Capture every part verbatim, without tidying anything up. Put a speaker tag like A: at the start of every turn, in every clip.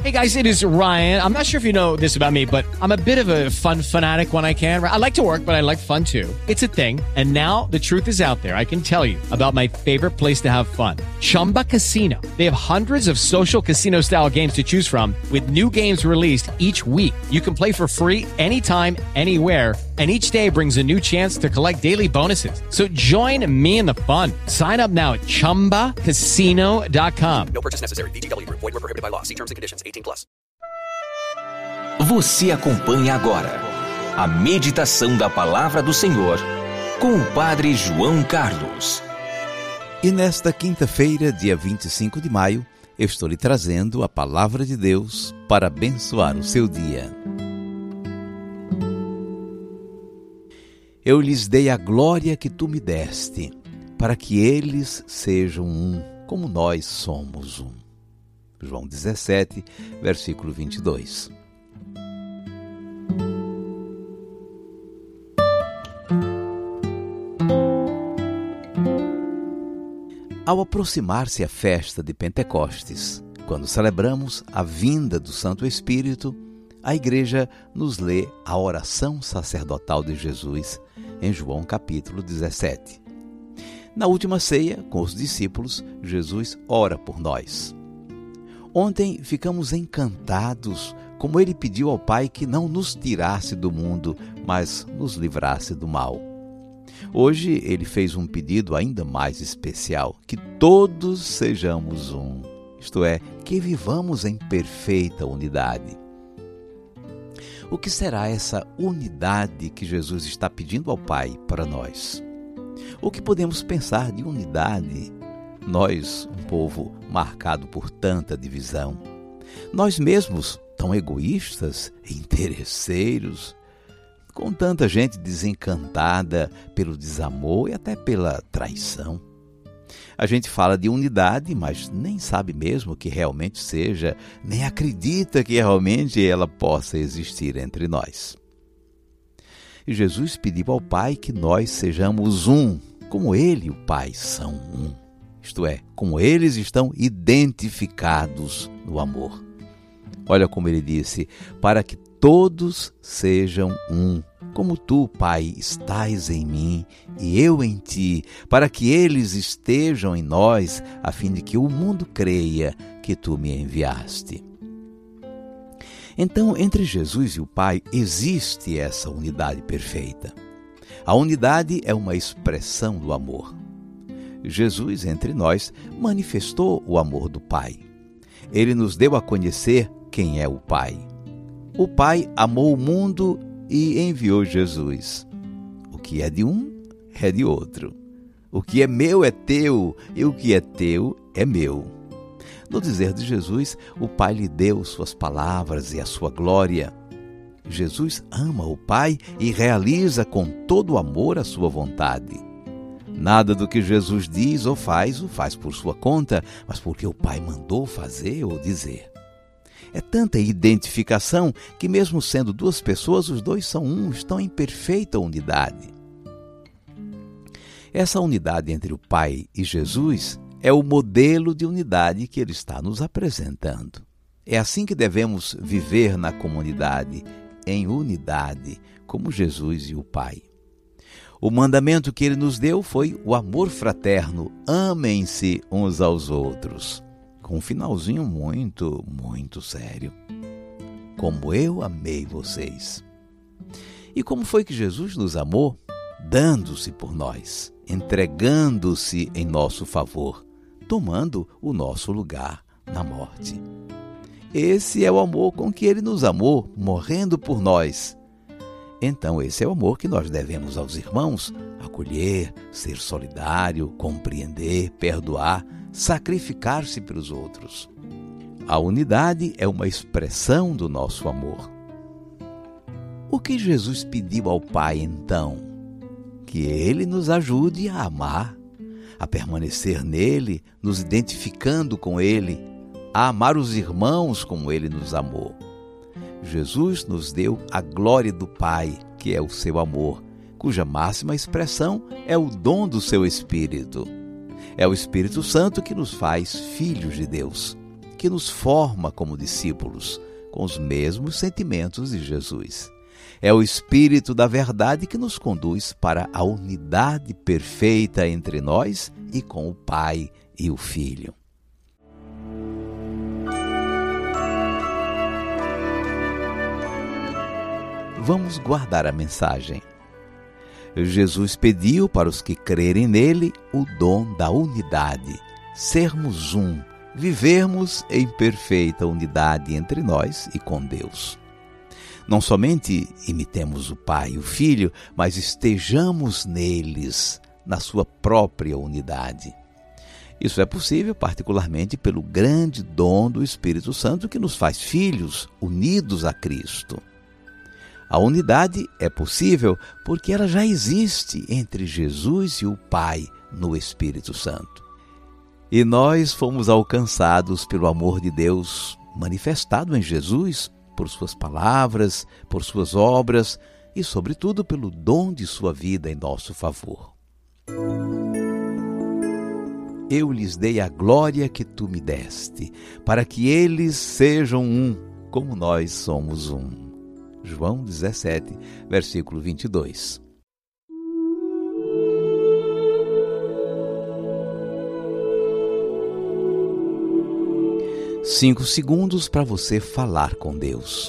A: Hey guys, it is Ryan. I'm not sure if you know this about me, but I'm a bit of a fun fanatic when I can. I like to work, but I like fun too. It's a thing. And now the truth is out there. I can tell you about my favorite place to have fun. Chumba Casino. They have hundreds of social casino style games to choose from with new games released each week. You can play for free anytime, anywhere. And each day brings a new chance to collect daily bonuses. So join me in the fun. Sign up now at chumba casino dot com.
B: No purchase necessary. V G W Group. Void where prohibited by law. See terms and conditions. eighteen plus.
C: Você acompanha agora a meditação da Palavra do Senhor com o Padre João Carlos.
D: E nesta quinta-feira, dia vinte e cinco de maio, eu estou lhe trazendo a Palavra de Deus para abençoar o seu dia. Eu lhes dei a glória que tu me deste, para que eles sejam um, como nós somos um. João dezessete, versículo vinte e dois. Ao aproximar-se a festa de Pentecostes, quando celebramos a vinda do Santo Espírito, a Igreja nos lê a oração sacerdotal de Jesus em João capítulo dezessete. Na última ceia, com os discípulos, Jesus ora por nós. Ontem ficamos encantados como ele pediu ao Pai que não nos tirasse do mundo, mas nos livrasse do mal. Hoje ele fez um pedido ainda mais especial, que todos sejamos um, isto é, que vivamos em perfeita unidade. O que será essa unidade que Jesus está pedindo ao Pai para nós? O que podemos pensar de unidade? Nós, um povo marcado por tanta divisão. Nós mesmos, tão egoístas e interesseiros, com tanta gente desencantada pelo desamor e até pela traição. A gente fala de unidade, mas nem sabe mesmo que realmente seja, nem acredita que realmente ela possa existir entre nós. E Jesus pediu ao Pai que nós sejamos um, como Ele e o Pai são um. Isto é, como eles estão identificados no amor. Olha como ele disse, para que todos sejam um, como tu, Pai, estás em mim e eu em ti, para que eles estejam em nós, a fim de que o mundo creia que tu me enviaste. Então, entre Jesus e o Pai existe essa unidade perfeita. A unidade é uma expressão do amor. Jesus, entre nós, manifestou o amor do Pai. Ele nos deu a conhecer quem é o Pai. O Pai amou o mundo e enviou Jesus. O que é de um, é de outro. O que é meu é teu, e o que é teu é meu. No dizer de Jesus, o Pai lhe deu suas palavras e a sua glória. Jesus ama o Pai e realiza com todo o amor a sua vontade. Nada do que Jesus diz ou faz, o faz por sua conta, mas porque o Pai mandou fazer ou dizer. É tanta identificação que mesmo sendo duas pessoas, os dois são um, estão em perfeita unidade. Essa unidade entre o Pai e Jesus é o modelo de unidade que ele está nos apresentando. É assim que devemos viver na comunidade, em unidade, como Jesus e o Pai. O mandamento que ele nos deu foi o amor fraterno, amem-se uns aos outros. Com um finalzinho muito, muito sério. Como eu amei vocês. E como foi que Jesus nos amou? Dando-se por nós, entregando-se em nosso favor, tomando o nosso lugar na morte. Esse é o amor com que ele nos amou, morrendo por nós. Então esse é o amor que nós devemos aos irmãos, acolher, ser solidário, compreender, perdoar, sacrificar-se pelos outros. A unidade é uma expressão do nosso amor. O que Jesus pediu ao Pai então? Que Ele nos ajude a amar, a permanecer nele, nos identificando com Ele, a amar os irmãos como Ele nos amou. Jesus nos deu a glória do Pai, que é o seu amor, cuja máxima expressão é o dom do seu Espírito. É o Espírito Santo que nos faz filhos de Deus. que nos forma como discípulos, com os mesmos sentimentos de Jesus. É o Espírito da verdade que nos conduz para a unidade perfeita entre nós e com o Pai e o Filho. Vamos guardar a mensagem. Jesus pediu para os que crerem nele o dom da unidade, sermos um, vivermos em perfeita unidade entre nós e com Deus. Não somente imitemos o Pai e o Filho, mas estejamos neles, na sua própria unidade. Isso é possível particularmente pelo grande dom do Espírito Santo que nos faz filhos unidos a Cristo. A unidade é possível porque ela já existe entre Jesus e o Pai no Espírito Santo. E nós fomos alcançados pelo amor de Deus manifestado em Jesus, por suas palavras, por suas obras e, sobretudo, pelo dom de sua vida em nosso favor. Eu lhes dei a glória que tu me deste, para que eles sejam um, como nós somos um. João dezessete, versículo vinte e dois. Cinco segundos para você falar com Deus.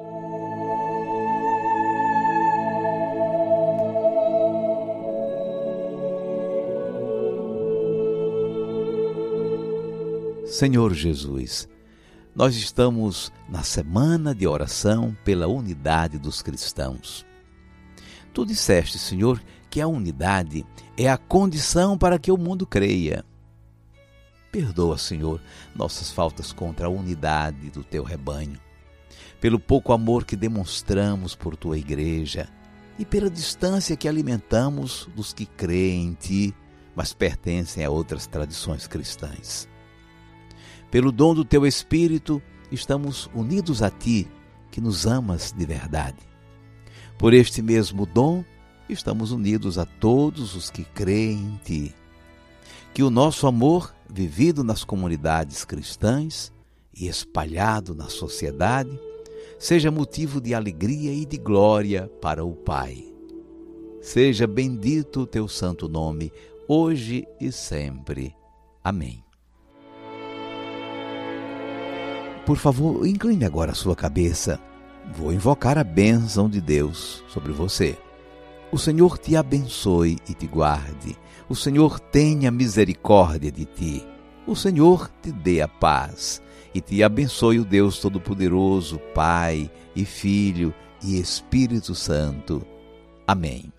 D: Senhor Jesus, nós estamos na semana de oração pela unidade dos cristãos. Tu disseste, Senhor, que a unidade é a condição para que o mundo creia. Perdoa, Senhor, nossas faltas contra a unidade do teu rebanho, pelo pouco amor que demonstramos por tua igreja e pela distância que alimentamos dos que creem em ti, mas pertencem a outras tradições cristãs. Pelo dom do teu Espírito, estamos unidos a ti, que nos amas de verdade. Por este mesmo dom, estamos unidos a todos os que creem em ti. Que o nosso amor, vivido nas comunidades cristãs e espalhado na sociedade, seja motivo de alegria e de glória para o Pai. Seja bendito o teu santo nome, hoje e sempre. Amém. Por favor, incline agora a sua cabeça. Vou invocar a bênção de Deus sobre você. O Senhor te abençoe e te guarde. O Senhor tenha misericórdia de ti. O Senhor te dê a paz e te abençoe o Deus Todo-Poderoso, Pai e Filho e Espírito Santo. Amém.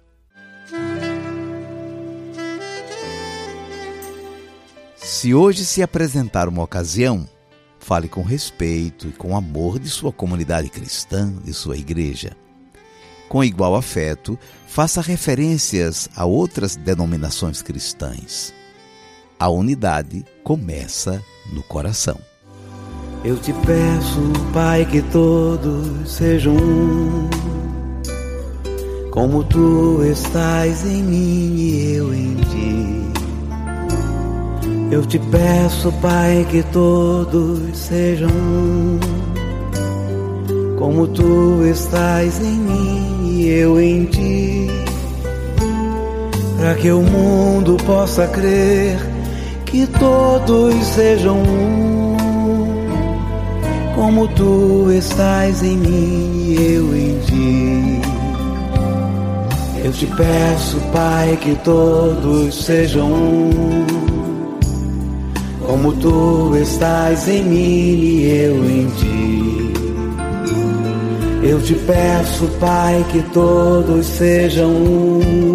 D: Se hoje se apresentar uma ocasião, fale com respeito e com amor de sua comunidade cristã, de sua igreja. Com igual afeto, faça referências a outras denominações cristãs. A unidade começa no coração.
E: Eu te peço, Pai, que todos sejam um, como tu estás em mim e eu em ti. Eu te peço, Pai, que todos sejam um, como tu estás em mim e eu em ti, para que o mundo possa crer que todos sejam um, como tu estás em mim e eu em ti. Eu te peço, Pai, que todos sejam um, como tu estás em mim e eu em ti. Eu te peço, Pai, que todos sejam um,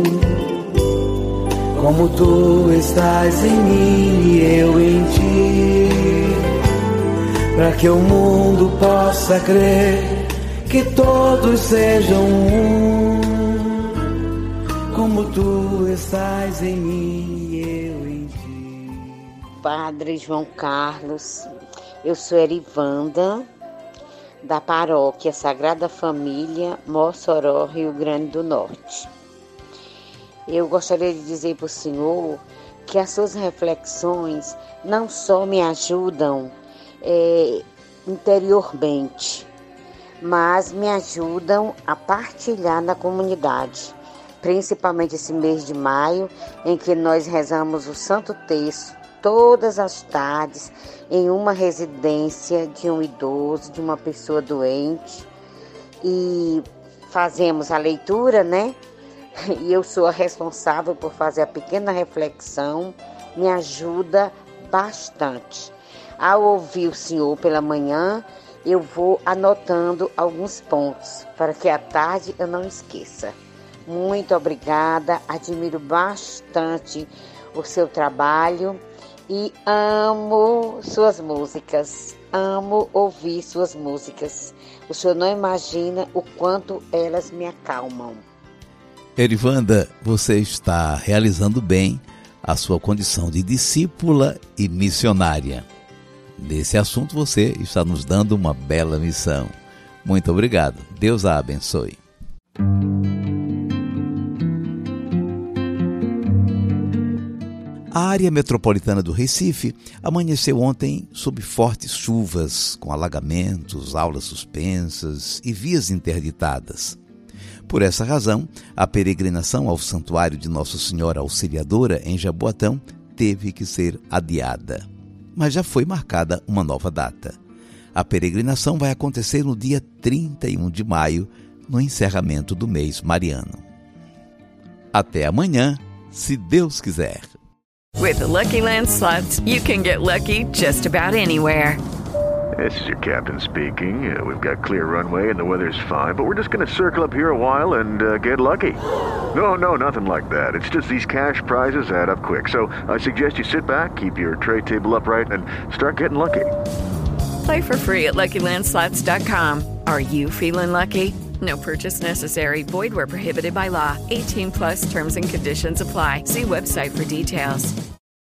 E: como tu estás em mim e eu em ti, para que o mundo possa crer que todos sejam um, como tu estás em mim e eu em ti.
F: Padre João Carlos, eu sou Erivanda, da paróquia Sagrada Família, Mossoró, Rio Grande do Norte. Eu gostaria de dizer para o senhor que as suas reflexões não só me ajudam é, interiormente, mas me ajudam a partilhar na comunidade, principalmente esse mês de maio, em que nós rezamos o Santo Terço todas as tardes em uma residência de um idoso, de uma pessoa doente, e fazemos a leitura, né? E eu sou a responsável por fazer a pequena reflexão, me ajuda bastante. Ao ouvir o Senhor pela manhã, eu vou anotando alguns pontos, para que à tarde eu não esqueça. Muito obrigada, admiro bastante o seu trabalho e amo suas músicas, amo ouvir suas músicas. O senhor não imagina o quanto elas me acalmam.
D: Erivanda, você está realizando bem a sua condição de discípula e missionária. Nesse assunto você está nos dando uma bela missão. Muito obrigado. Deus a abençoe. A área metropolitana do Recife amanheceu ontem sob fortes chuvas, com alagamentos, aulas suspensas e vias interditadas. Por essa razão, a peregrinação ao Santuário de Nossa Senhora Auxiliadora em Jaboatão teve que ser adiada. Mas já foi marcada uma nova data. A peregrinação vai acontecer no dia trinta e um de maio, no encerramento do mês mariano. Até amanhã, se Deus quiser.
G: With the Lucky Land Slots, you can get lucky just about anywhere.
H: This is your captain speaking. Uh, we've got clear runway and the weather's fine, but we're just going to circle up here a while and uh, get lucky. No, no, nothing like that. It's just these cash prizes add up quick. So I suggest you sit back, keep your tray table upright, and start getting lucky.
G: Play for free at Lucky Land Slots dot com. Are you feeling lucky? No purchase necessary. Void where prohibited by law. eighteen plus terms and conditions apply. See website for details.